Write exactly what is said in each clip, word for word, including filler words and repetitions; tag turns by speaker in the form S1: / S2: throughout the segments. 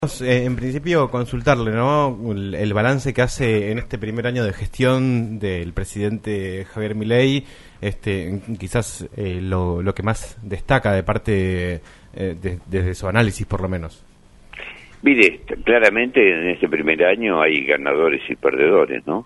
S1: Eh, en principio, consultarle, ¿no? El, el balance que hace en este primer año de gestión del presidente Javier Milei, este, quizás eh, lo, lo que más destaca de parte, eh, de, desde su análisis, por lo menos.
S2: Mire, claramente en este primer año hay ganadores y perdedores, ¿no?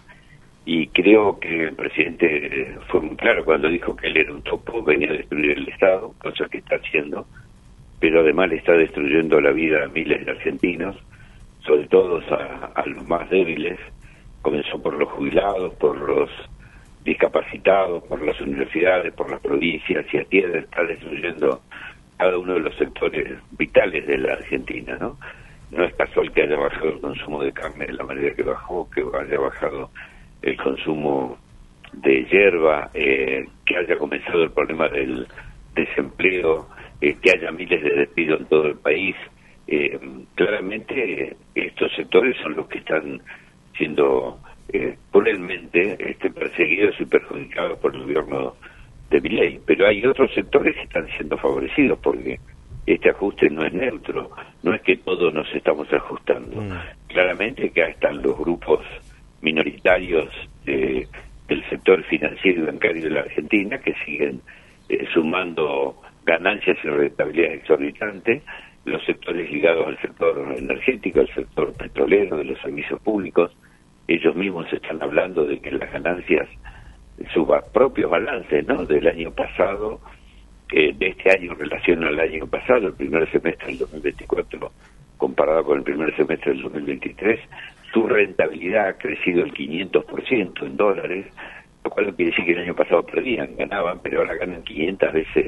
S2: Y creo que el presidente fue muy claro cuando dijo que él era un topo, venía a destruir el Estado, cosa que está haciendo, pero además le está destruyendo la vida a miles de argentinos, sobre todo a, a los más débiles. Comenzó por los jubilados, por los discapacitados, por las universidades, por las provincias, y así está destruyendo cada uno de los sectores vitales de la Argentina, ¿no? No es casual que haya bajado el consumo de carne de la manera que bajó, que haya bajado el consumo de hierba, eh, que haya comenzado el problema del desempleo, eh, que haya miles de despidos en todo el país. Eh, claramente eh, estos sectores son los que están siendo eh, cruelmente este, perseguidos y perjudicados por el gobierno de Milei, pero hay otros sectores que están siendo favorecidos porque este ajuste no es neutro, no es que todos nos estamos ajustando. Mm. Claramente que están los grupos minoritarios eh, del sector financiero y bancario de la Argentina que siguen eh, sumando ganancias y rentabilidad exorbitantes, los sectores ligados al sector energético, al sector petrolero, de los servicios públicos. Ellos mismos están hablando de que las ganancias, sus propios balances, ¿no?, del año pasado, eh, de este año en relación al año pasado, el primer semestre del dos mil veinticuatro comparado con el primer semestre del dos mil veintitrés, su rentabilidad ha crecido el quinientos por ciento en dólares, lo cual no quiere decir que el año pasado perdían, ganaban, pero ahora ganan quinientas veces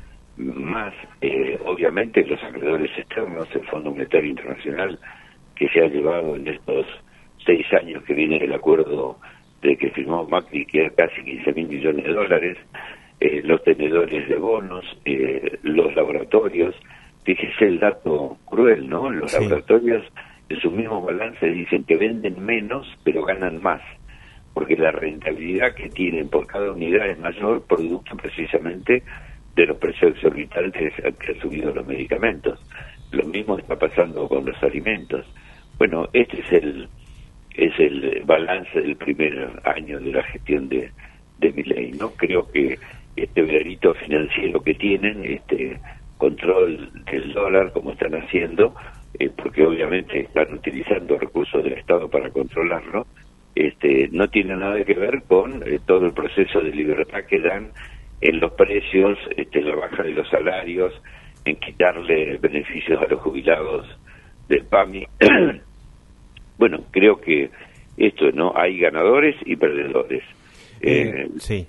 S2: más. Eh, obviamente los acreedores externos, el Fondo Monetario Internacional, que se ha llevado en estos seis años que viene el acuerdo de que firmó Macri, que era casi quince mil millones de dólares, eh, los tenedores de bonos, eh, los laboratorios. Fíjese el dato cruel, ¿no? Los sí. laboratorios en sus mismos balances dicen que venden menos, pero ganan más, porque la rentabilidad que tienen por cada unidad es mayor, producto precisamente de los precios exorbitantes que han subido los medicamentos. Lo mismo está pasando con los alimentos. Bueno, este es el es el balance del primer año de la gestión de, de Milei, ¿no? Creo que este veranito financiero que tienen, este control del dólar, como están haciendo, eh, porque obviamente están utilizando recursos del Estado para controlarlo, este no tiene nada que ver con eh, todo el proceso de libertad que dan en los precios, este, la baja de los salarios, en quitarle beneficios a los jubilados del P A M I. Bueno, creo que esto, ¿no? Hay ganadores y perdedores.
S1: Eh, eh, sí.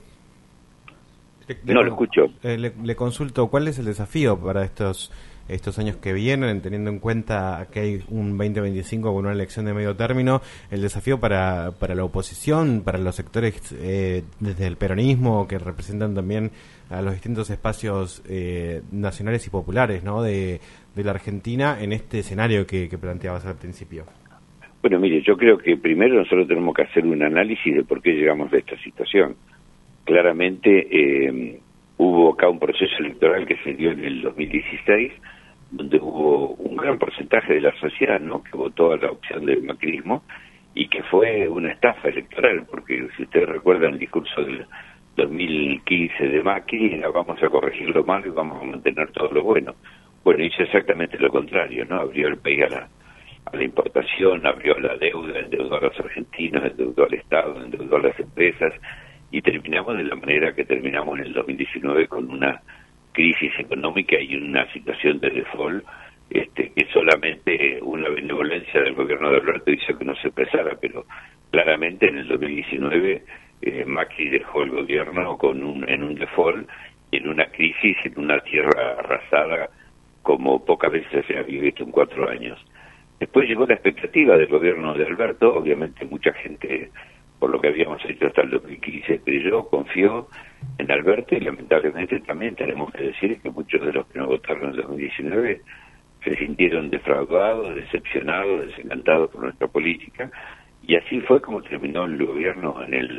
S1: Le,
S2: no
S1: le,
S2: lo escucho.
S1: Eh, le, le consulto, ¿cuál es el desafío para estos estos años que vienen, teniendo en cuenta que hay un veinte veinticinco con una elección de medio término, el desafío para, para la oposición, para los sectores eh, desde el peronismo, que representan también a los distintos espacios eh, nacionales y populares, ¿no?, de, de la Argentina, en este escenario que, que planteabas al principio?
S2: Bueno, mire, yo creo que primero nosotros tenemos que hacer un análisis de por qué llegamos a esta situación. Claramente eh, hubo acá un proceso electoral que se dio en el dos mil dieciséis, donde hubo un gran porcentaje de la sociedad, ¿no?, que votó a la opción del macrismo y que fue una estafa electoral, porque si ustedes recuerdan el discurso del dos mil quince de Macri, era vamos a corregir lo malo y vamos a mantener todo lo bueno. Bueno, hizo exactamente lo contrario, ¿no? Abrió el país a la, a la importación, abrió la deuda, endeudó a los argentinos, endeudó al Estado, endeudó a las empresas, y terminamos de la manera que terminamos en el dos mil diecinueve, con una crisis económica y una situación de default, este, que solamente una benevolencia del gobierno de Alberto hizo que no se expresara, pero claramente en el dos mil diecinueve eh, Macri dejó el gobierno con un, en un default, en una crisis, en una tierra arrasada como pocas veces se había visto en cuatro años. Después llegó la expectativa del gobierno de Alberto, obviamente mucha gente, por lo que habíamos hecho hasta el dos mil quince, creyó, confió en Alberto, y lamentablemente también tenemos que decir que muchos de los que no votaron en el dos mil diecinueve se sintieron defraudados, decepcionados, desencantados por nuestra política, y así fue como terminó el gobierno en el dos mil veintitrés, ¿no?, donde fuimos a una elección con un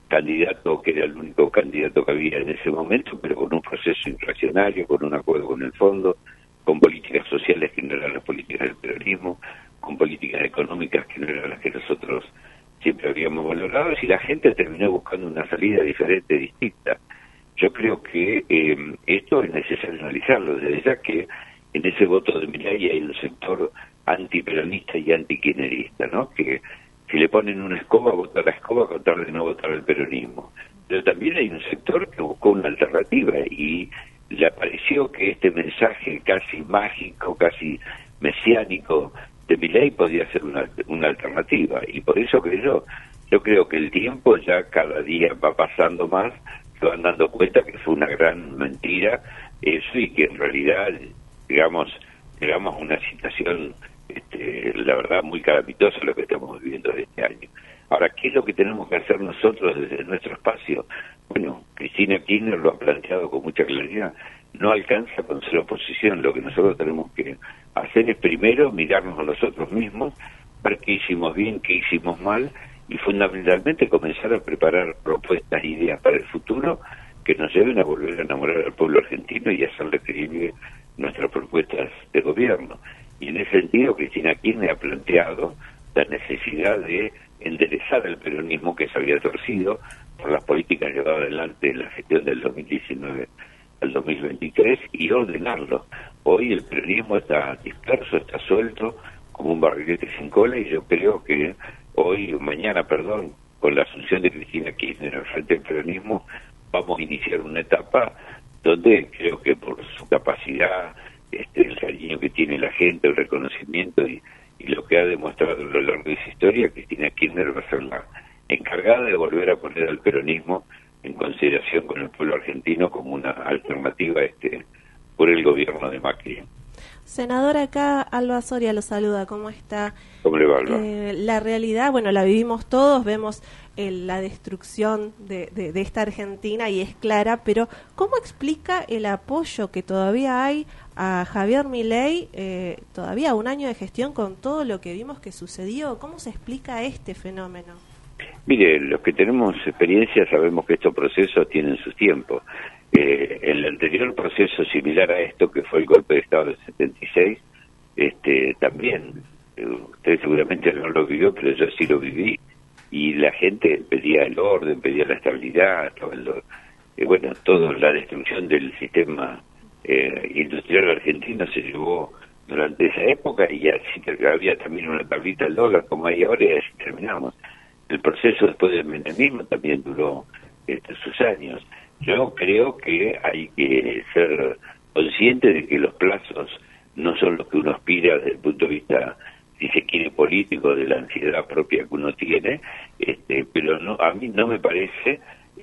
S2: candidato que era el único candidato que había en ese momento, pero con un proceso inflacionario, con un acuerdo con el fondo, con políticas sociales que no eran las políticas del peronismo, con políticas económicas que no eran las que nosotros siempre habíamos valorado, y la gente terminó buscando una salida diferente, distinta. Yo creo que eh, esto es necesario analizarlo, desde ya que en ese voto de Milei hay un sector antiperonista y antikirchnerista, ¿no? Que si le ponen una escoba, vota la escoba con tal de no votar el peronismo. Pero también hay un sector que buscó una alternativa y le pareció que este mensaje casi mágico, casi mesiánico de Milei podía ser una, una alternativa, y por eso creo, yo creo que el tiempo ya cada día va pasando más, se van dando cuenta que fue una gran mentira eso, y que en realidad, digamos, llegamos a una situación, este, la verdad, muy calamitosa lo que estamos viviendo de este año. Ahora, ¿qué es lo que tenemos que hacer nosotros desde nuestro espacio? Bueno, Cristina Kirchner lo ha planteado con mucha claridad. No alcanza con ser oposición. Lo que nosotros tenemos que hacer es primero mirarnos a nosotros mismos, ver qué hicimos bien, qué hicimos mal, y fundamentalmente comenzar a preparar propuestas, ideas para el futuro que nos lleven a volver a enamorar al pueblo argentino y hacerle creíble nuestras propuestas de gobierno. Y en ese sentido, Cristina Kirchner ha planteado la necesidad de enderezar el peronismo que se había torcido por las políticas llevadas adelante en la gestión del dos mil diecinueve al dos mil veintitrés y ordenarlo. Hoy el peronismo está disperso, está suelto como un barrilete sin cola, y yo creo que hoy, mañana, perdón, con la asunción de Cristina Kirchner al frente del peronismo, vamos a iniciar una etapa donde creo que por su capacidad, este, el cariño que tiene la gente, el reconocimiento y, y lo que ha demostrado a lo largo de esa historia, Cristina Kirchner va a ser la encargada de volver a poner al peronismo en consideración con el pueblo argentino como una alternativa este por el gobierno de Macri.
S3: Senador, acá Alba Soria lo saluda, ¿cómo está?
S2: ¿Cómo le va, Alba?
S3: Eh, la realidad, bueno, la vivimos todos, vemos eh, la destrucción de, de, de esta Argentina y es clara, pero ¿cómo explica el apoyo que todavía hay a Javier Milei, eh, todavía un año de gestión con todo lo que vimos que sucedió? ¿Cómo se explica este fenómeno?
S2: Mire, los que tenemos experiencia sabemos que estos procesos tienen sus tiempos. Eh, el anterior proceso similar a esto, que fue el golpe de Estado del setenta y seis, este, también, eh, usted seguramente no lo vivió, pero yo sí lo viví, y la gente pedía el orden, pedía la estabilidad, todo el, eh, bueno, toda la destrucción del sistema eh, industrial argentino se llevó durante esa época, y así que había también una tablita del dólar como hay ahora, y así terminamos. El proceso después del menemismo también duró este, sus años. Yo creo que hay que ser consciente de que los plazos no son los que uno aspira desde el punto de vista, si se quiere, político, de la ansiedad propia que uno tiene, este, pero no, a mí no me parece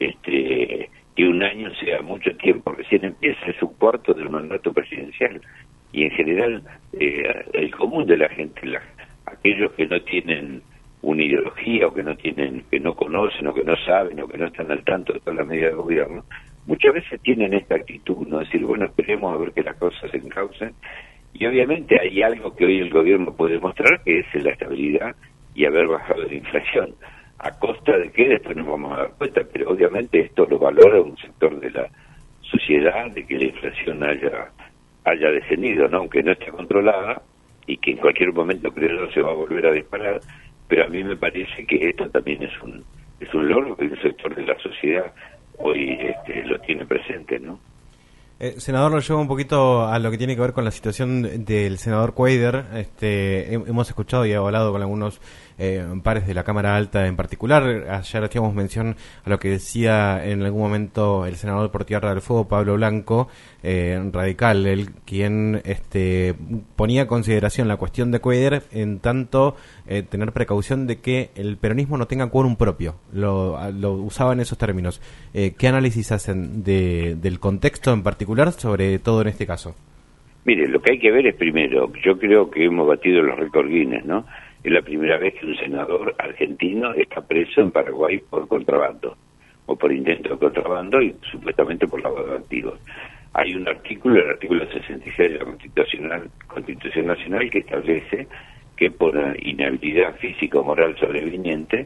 S2: este, que un año sea mucho tiempo. Recién empieza, es un cuarto del mandato presidencial, y en general eh, el común de la gente, la, aquellos que no tienen una ideología o que no tienen, que no conocen o que no saben o que no están al tanto de todas las medidas del gobierno, muchas veces tienen esta actitud, no decir, bueno, esperemos a ver que las cosas se encaucen, y obviamente hay algo que hoy el gobierno puede mostrar, que es la estabilidad y haber bajado la inflación. ¿A costa de qué? Después nos vamos a dar cuenta, pero obviamente esto lo valora un sector de la sociedad, de que la inflación haya haya descendido, ¿no? Aunque no esté controlada, y que en cualquier momento creo se va a volver a disparar, pero a mí me parece que esto también es un es un logro que el sector de la sociedad hoy este, lo tiene presente, ¿no?
S1: Eh, senador, lo llevo un poquito a lo que tiene que ver con la situación del senador Cuéllar. Este, hemos escuchado y hablado con algunos eh, pares de la Cámara Alta en particular. Ayer hacíamos mención a lo que decía en algún momento el senador por Tierra del Fuego, Pablo Blanco, eh, radical, él quien este, ponía en consideración la cuestión de Cuéllar, en tanto eh, tener precaución de que el peronismo no tenga quórum propio. Lo, lo usaba en esos términos. Eh, ¿Qué análisis hacen de, del contexto en particular sobre todo en este caso?
S2: Mire, lo que hay que ver es primero, yo creo que hemos batido los récords Guinness, ¿no? Es la primera vez que un senador argentino está preso en Paraguay por contrabando, o por intento de contrabando, y supuestamente por lavado de activos. Hay un artículo, el artículo sesenta y seis de la Constitución, Constitución Nacional, que establece que por inhabilidad física o moral sobreviniente,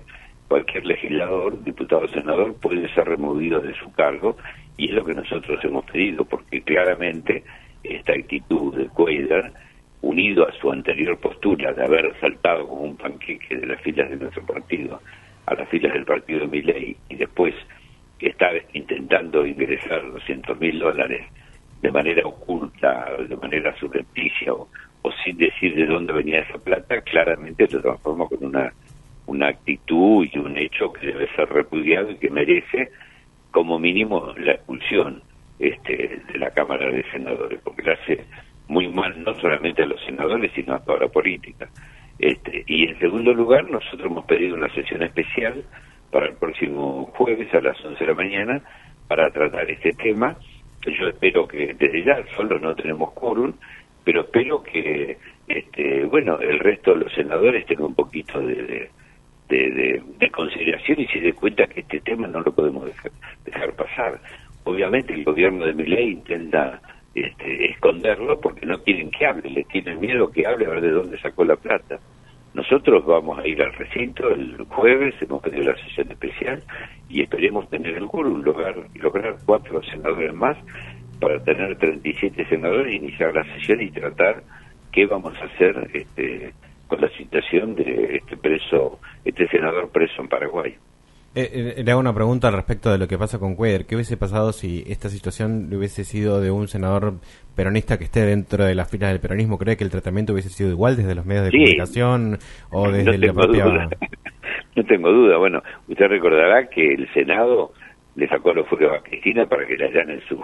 S2: cualquier legislador, diputado o senador, puede ser removido de su cargo, y es lo que nosotros hemos pedido, porque claramente esta actitud de Cuéllar, unido a su anterior postura de haber saltado como un panqueque de las filas de nuestro partido a las filas del partido de Milei, y después está intentando ingresar doscientos mil dólares de manera oculta, de manera subrepticia, o, o sin decir de dónde venía esa plata, claramente se transforma con una, una actitud y un hecho que debe ser repudiado y que merece como mínimo la expulsión este, de la Cámara de Senadores, porque le hace muy mal no solamente a los senadores, sino a toda la política. Este, y en segundo lugar, nosotros hemos pedido una sesión especial para el próximo jueves a las once de la mañana para tratar este tema. Yo espero que, desde ya, solo no tenemos quórum, pero espero que, este, bueno, el resto de los senadores tengan un poquito de, de, de, de, de consideración y se den cuenta que este tema no lo podemos dejar, dejar pasar. Obviamente el gobierno de Milei intenta este, esconderlo porque no quieren que hable, les tienen miedo que hable a ver de dónde sacó la plata. Nosotros vamos a ir al recinto el jueves, hemos pedido la sesión especial y esperemos tener el quórum, lograr, lograr cuatro senadores más para tener treinta y siete senadores, iniciar la sesión y tratar qué vamos a hacer este, con la situación de este preso, este senador preso en Paraguay.
S1: Eh, eh, le hago una pregunta al respecto de lo que pasa con Cuéllar. ¿Qué hubiese pasado si esta situación hubiese sido de un senador peronista que esté dentro de las filas del peronismo? ¿Cree que el tratamiento hubiese sido igual desde los medios de sí. comunicación o desde
S2: no
S1: la propia...?
S2: Duda. No tengo duda. Bueno, usted recordará que el Senado le sacó los fueros a Cristina para que le allanen sus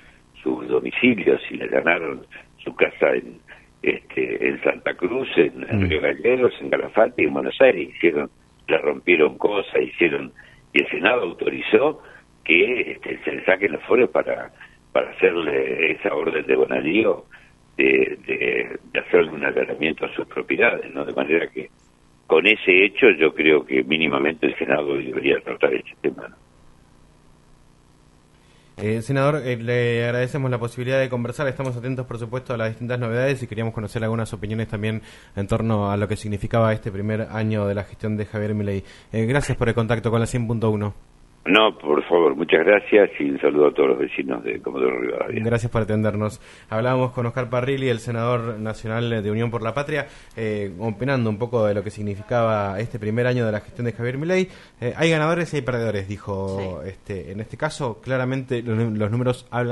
S2: sus domicilios y le allanaron su casa en este en Santa Cruz, en, en mm. Río Gallegos, en Calafate y en Buenos Aires. Hicieron, le rompieron cosas, hicieron... y el Senado autorizó que este, se le saquen los foros para para hacerle esa orden de bonalío de, de, de hacerle un allanamiento a sus propiedades, ¿no? De manera que con ese hecho yo creo que mínimamente el Senado debería tratar este tema, ¿no?
S1: Eh, senador, eh, le agradecemos la posibilidad de conversar, estamos atentos por supuesto a las distintas novedades y queríamos conocer algunas opiniones también en torno a lo que significaba este primer año de la gestión de Javier Milei. Eh, gracias por el contacto con la cien punto uno.
S2: No, por favor, muchas gracias y un saludo a todos los vecinos de Comodoro Rivadavia.
S1: Gracias por atendernos. Hablábamos con Oscar Parrilli, el senador nacional de Unión por la Patria, eh, opinando un poco de lo que significaba este primer año de la gestión de Javier Milei. Eh, hay ganadores y hay perdedores, dijo. Sí. este En este caso, claramente los, los números hablan